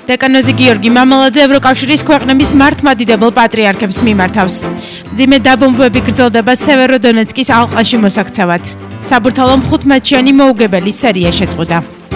დეკანოზი გიორგი მამალაძე ევროკავშირის ქვეყნების მართლმადიდებელ პატრიარქებს მიმართავს. მძიმე დაბომბვები გრძელდება სევეროდონეცკის ალყაში მოსაქცევად. საბურთალომ 15-იანი მოუგებელი სერია შეწყვიტა.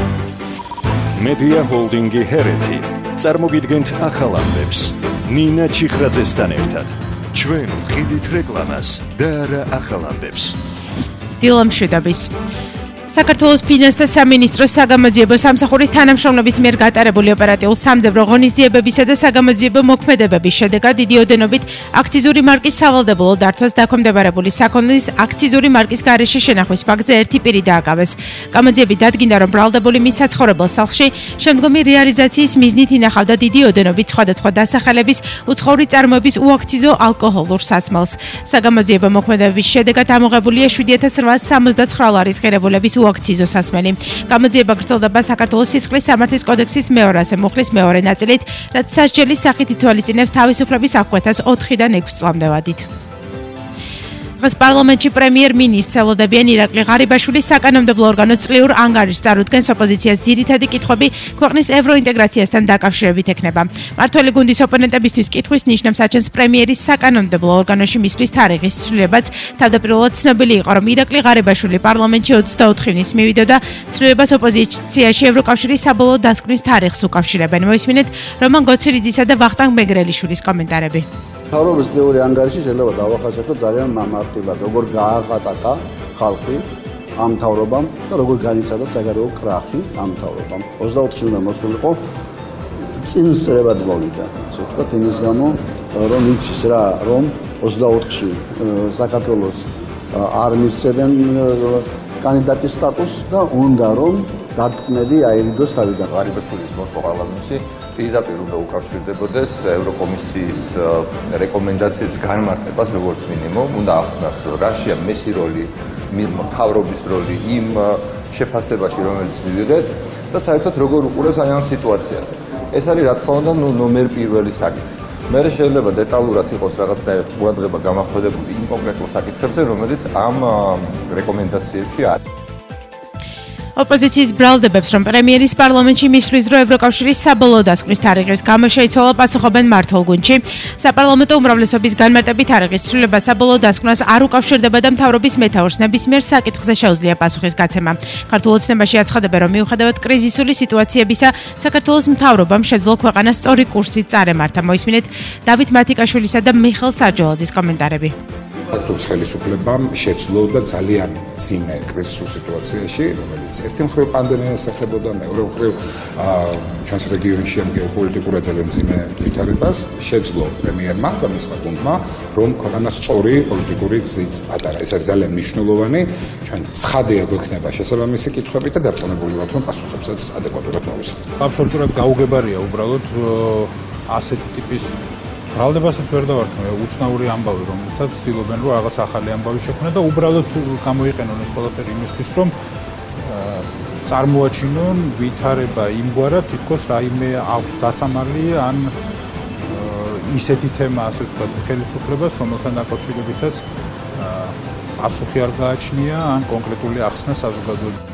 Media Holding-ი ჰერეთი წარმოგიდგენთ ახალ ამბებს. ნინა ჩიხრაძესთან ერთად. ჩვენ ვხიდით რეკლამას და არა ახალ ამბებს. დილამშვიდობის. საქართველოს ფინანსთა სამინისტროს საგამოძიებო სამსახურის თანამშრომლების მიერ გატარებული ოპერატიულ სამძებრო ღონისძიებებისა და საგამოძიებო მოქმედებების შედეგად დიდი ოდენობით აქციზური მარკის სავალდებულო დართვას დაქვემდებარებული საქონლის აქციზური მარკის გარეშე შენახვის ფაქტზე ერთი პირი დააკავეს. გამოძიებით დადგინდა, რომ ბრალდებული მის საცხოვრებელ სახლში შემდგომი რეალიზაციის მიზნით ინახავდა დიდი ოდენობით სხვადასხვა დასახელების უცხოური წარმოების უაქციზო ალკოჰოლურ სასმელს. საგამოძიებო მოქმედებების შედეგად ამოღებულია 7869 ლარის ღირებულების უაქციზო სასმელი. გამოძიება გრძელდება საქართველოს სისხლის სამართლის კოდექსის მეორაზე მუხლის მეორე ნაწილით, რაც სასჯელის სახით ითვალისწინებს თავისუფლების აღკვეთას 4-დან 6 წლამდე ვადით. დღეს პარლამენტში პრემიერ-მინისტრ ელოდებიან ირაკლი ღარიბაშვილის საკანონმდებლო ორგანოს წლიურ ანგარიშს წარუდგენს ოპოზიციას ძირითადი კითხვები ქვეყნის ევროინტეგრაციასთან დაკავშირებით ექნება. მართველი გუნდის ოპონენტებისთვის კითხვის ნიშნებს აჩენს პრემიერის საკანონმდებლო ორგანოში მისვლის თარიღის ცვლილებაც. თავდაპირველად ცნობილი იყო, რომ ირაკლი ღარიბაშვილი პარლამენტში 24 ივნის მივიდა და ცვლილებას ოპოზიციაში ევროკავშირის საბოლოო დასკვნის თარიღს უკავშირებენ. მოისმინეთ რომან გოცირიძისა და ვახტანგ მეგრელიშვილის კომენტარები. მთავრობის წლიური ანგარიში შეიძლება დავახასიათოთ ძალიან მამართლად, როგორ გააღატაკა ხალხი ამ მთავრობამ და როგორ განიცადა საგარეო კრახი ამ მთავრობამ. 24-ში უნდა მოსულიყო წინ სწრებად მოვიდა. ვთქვათ იმის გამო, რომ იცის რა, რომ 24-ში საქართველოს არ მისცემენ კანდიდატის სტატუსს და უნდა რომ დარტყმები აირიდოს თავიდან. ღარიბაშვილის მოსვლა პარლამენტში პირდაპირ უნდა უკავშირდებოდეს ევროკომისიის რეკომენდაციების განმარტებას, როგორც მინიმუმ, უნდა ახსნას რაშია მესი როლი, მთავრობის როლი იმ შეფასებაში, რომელიც მივიღეთ და საერთოდ როგორ უყურებს აი ამ სიტუაციას. ეს არის რა თქმა უნდა ნომერ პირველი საკითხი. მე შეიძლება დეტალურად იყოს რაღაცნაირად ყურადღება გამახვილებული იმ კონკრეტულ საკითხებზე, რომელიც ამ რეკომენდაციებში არის. ოპოზიციის ბრალდებებს, რომ პრემიერის პარლამენტში მისვლის დრო ევროკავშირის საბოლოო დასკვნის თარიღის გამო შეიცვალა პასუხობენ მართლ გუნდში. საპარლამენტო უმრავლესობის განმარტებით თარიღის ცვლილება საბოლოო დასკვნას არ უკავშირდება და მთავრობის მეთაურს ნებისმიერ საკითხზე შეუძლია პასუხის გაცემა. ქართულ ოცნებაში აცხადებენ, რომ მიუხედავად კრიზისული სიტუაციებისა, საქართველოს მთავრობამ შეძლო ქვეყანას სწორი კურსით წარემართა. მოისმინეთ დავით მათიკაშვილისა და მიხელ სარჯოლაძის კომენტარები. საქართველოს ხელისუფლებამ შეძლო და ძალიან მძიმე კრიზისულ სიტუაციაში, რომელიც ერთი მხრივ პანდემიას ეხებოდა, მეორე მხრივ ჩვენს რეგიონში ამ გეოპოლიტიკურად ძალიან მძიმე ვითარებას, შეძლო პრემიერმა და მისმა გუნდმა, რომ ქვეყანას სწორი პოლიტიკური გზით ატარა. ეს არის ძალიან მნიშვნელოვანი, ჩვენ ცხადია გვექნება შესაბამისი კითხვები და დარწმუნებული ვართ, რომ პასუხებსაც ადეკვატურად მოვისმენთ. აბსოლუტურად გაუგებარია უბრალოდ ასეთი ტიპის ბრალდებასაც ვერ დავარქმევ, უცნაური ამბავი, რომელსაც ცდილობენ, რომ რაღაც ახალი ამბავი შექმნან და უბრალოდ გამოიყენონ ეს ყველაფერი იმისთვის, რომ წარმოაჩინონ ვითარება იმგვარად, თითქოს რაიმე აქვს დასამალი ან ისეთი თემა, ასე ვთქვათ, ხელისუფლებას, რომელთან დაკავშირებითაც პასუხი არ გააჩნია ან კონკრეტული ახსნა საზოგადოებრივ.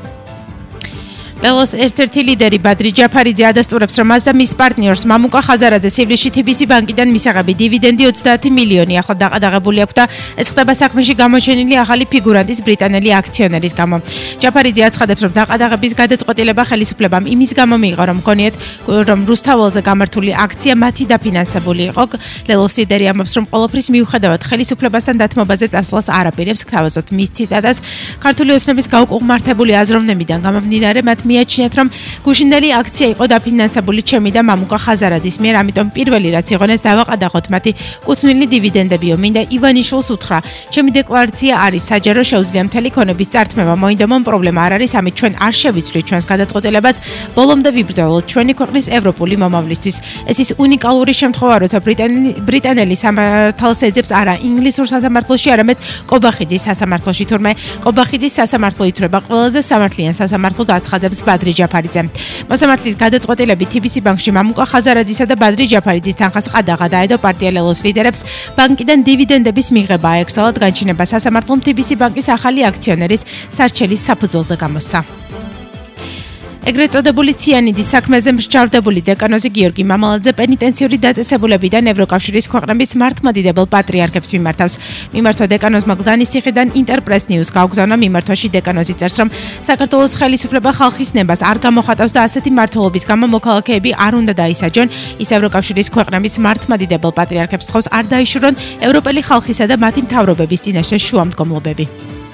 ლელოს ერთ-ერთი ლიდერი ბადრი ჯაფარიძე ადასტურებს, რომ მას და მის პარტნიორს მამუკა ხაზარაძეს ივლისში TBC ბანკიდან მისაღები დივიდენდი 30 მილიონი ახლა დაყადაღებული აქვს და ეს ხდება საქმეში გამოჩენილი ახალი ფიგურანტის ბრიტანელი აქციონერის გამო. ჯაფარიძე აცხადებს, რომ დაყადაღების გადაწყვეტილება ხელისუფლებამ იმის გამო მიიღო, რომ მგონიათ, რომ რუსთაველზე გამართული აქცია მათი დაფინანსებული იყო. ლელოს ლიდერი ამბობს, რომ ყოველფრის მიუხედავად ხელისუფლებასთან დათმობაზე წასვლას არ აპირებს. გთავაზობთ მის ციტატას, ქართული ოცნების გაუკუღმართებული აზროვნებიდან გამომდინარე მათ მიაჩნიათ, რომ გუშინდელი აქცია იყო დაფინანსებული ჩემი და მამუკა ხაზარაძის მიერ, ამიტომ პირველი რაც იღონეს დავაყადაღოთ მათი კუთვნილი დივიდენდებიო. მინდა ივანიშვილს უთხრა, ჩემი დეკლარაცია არის საჯარო, შეუძლია მთელი ქონების წართმევა. მოინდომონ პრობლემა არ არის, ამით ჩვენ არ შევიცვლით ჩვენს გადაწყვეტილებას, ბოლომდე ვიბრძოლოთ ჩვენი ქვეყნის ევროპული მომავლისთვის. ეს ის უნიკალური შემთხვევა, როცა ბრიტანელი სამართალს ეძებს არა ინგლისურ სასამართლოში, არამედ კობახიძის სასამართლოში. თურმე კობახიძის სასამართლო ითვლება ყველაზე სამართლიან სასამართლოდ აცხადებს ბადრი ჯაფარიძე. მოსამართლის გადაწყვეტილებით TBC ბანკში მამუკა ხაზარაძისა და ბადრი ჯაფარიძის თანხას ყადაღა დაედო პარტია ლელოს ლიდერებს ბანკიდან დივიდენდების მიღება აექსალათ განჩინება სასამართლომ TBC ბანკის ახალი აქციონერის სარჩელის საფუძველზე გამოსცა. ეგრეთ წოდებული ციანიდის საქმეზე მსჯავრდებული დეკანოზი გიორგი მამალაძე პენიტენციური დაწესებულებიდან ევროკავშირის ქვეყნების მართლმადიდებელ პატრიარქებს მიმართავს. მიმართვა დეკანოზმა გლდანის ციხიდან ინტერპრეს ნიუს გაუგზავნა. მიმართვაში დეკანოზი წერს, რომ საქართველოს ხელისუფლება ხალხის ნებას არ გამოხატავს და ასეთი მმართველობის გამო მოქალაქეები არ უნდა დაისაჯონ. ის ევროკავშირის ქვეყნების მართლმადიდებელ პატრიარქებს თხოვს არ დაიშურონ ევროპელი ხალხისა და მათი მთავრობების წინაშე შუამდგომლობები.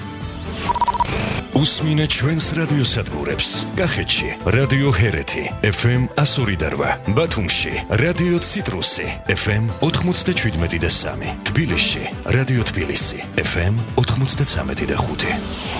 უსმინე ჩვენს რადიოსადგურებს. კახეთში რადიო ჰერეთი FM 102.8, ბათუმში რადიო ციტრუსი FM 97.3, თბილისში რადიო თბილისი FM 93.5.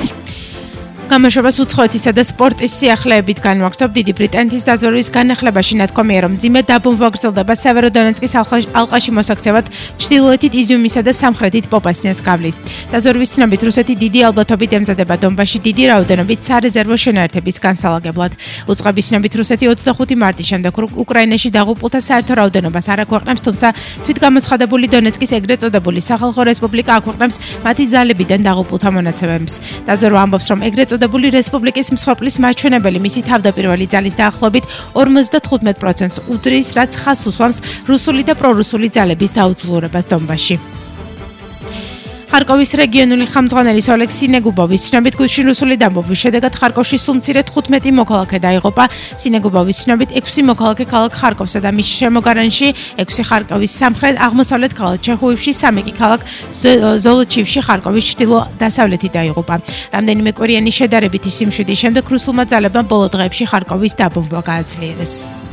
გამოშვებას უცხოეთისა და სპორტის სიახლეებით განვაგრძობ. დიდი ბრიტანეთის დაზვერვის განახლებაში ნათქვამია, რომ მძიმე დაბომბვა გრძელდება სევეროდონეცკის ალყაში მოსაქცევად ჩრდილოეთით იზიუმისა და სამხრეთით პოპასნიას გავლით. დაზვერვის ცნობით, რუსეთი დიდი ალბათობით ემზადება დონბასში დიდი რაოდენობით სარეზერვო შენაერთების განსალაგებლად. უწყების ცნობით, რუსეთი 25 მარტის შემდეგ უკრაინაში დაღუპულთა საერთო რაოდენობას არ აქვეყნებს, თუმცა თვითგამოცხადებული დონეცკის ეგრეთ წოდებული სახალხო რესპუბლიკა აქვეყნებს მათი ძალებიდან დაღუპულთა მონაცემებს. დაზვერვა ამბობს, რომ ეგრეთ წოდებული რესპუბლიკის მსხვერპლის მაჩვენებელი მისი თავდაპირველი ძალის დაახლოებით 55%-ს უდრის, რაც ხაზს უსვამს რუსული და პრორუსული ძალების დაუძლურებას დონბასში. ხარკოვის რეგიონული ხამძღვანელის ოლეგ სინეგუბოვის ცნობით, გუშინ რუსული დაბომბვის შედეგად ხარკოვში სულ მცირე 15 მოქალაქე დაიღუპა. სინეგუბოვის ცნობით, 6 მოქალაქე ქალაქ ხარკოვსა და მის შემოგარენში, 6 ხარკოვის სამხრეთ აღმოსავლეთ ქალაქ ჩეხოვში, 3 კი ქალაქ ზოლოჩივში ხარკოვის ჩრდილო-დასავლეთით დაიღუპა. რამდენიმე კვირიანი შედარებითი სიმშვიდის შემდეგ რუსულმა ძალებმა ბოლო დღეებში ხარკოვის დაბომბვა გააძლიერეს.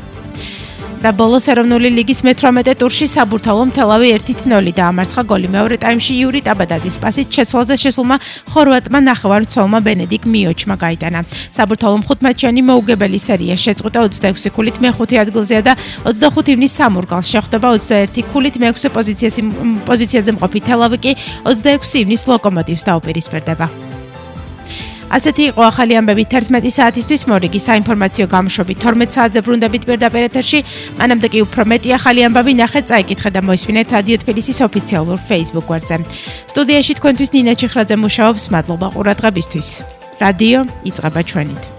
და ბოლოს ეროვნული ლიგის მე-18 ტურში საბურთალომ თელავი 1-0 დაამარცხა. გოლი მეორე ტაიმში იური ტაბადაძის პასით შეცვალზე შესულმა ხორვატმა ნახევარმცველმა ბენედიკ მიოჩმა გაიტანა. საბურთალომ 5 მატჩიანი მოუგებელი სერია შეწყვიტა 26 ქულით მე-5 ადგილზეა და 25 ივნის სამურგალს შეხვდება 21 ქულით მე-6 პოზიციაზე მყოფი თელავი კი 26 ივნის ლოკომოტივს დაუპირისპირდება. ასეთი იყო ახალი ამბები 11 საათისთვის. მორიგი საინფორმაციო გამოშვებით 12 საათზე ბრუნდებით პირდაპირ ეთერში. მანამდე კი უფრო მეტი ახალი ამბები ნახეთ, წაიკითხეთ და მოისმინეთ რადიო თბილისის ოფიციალურ Facebook გვერდზე. სტუდიაში თქვენთვის ნინა ჩიხრაძე მუშაობს. მადლობა ყურადღებისთვის. რადიო იწყება ჩვენით.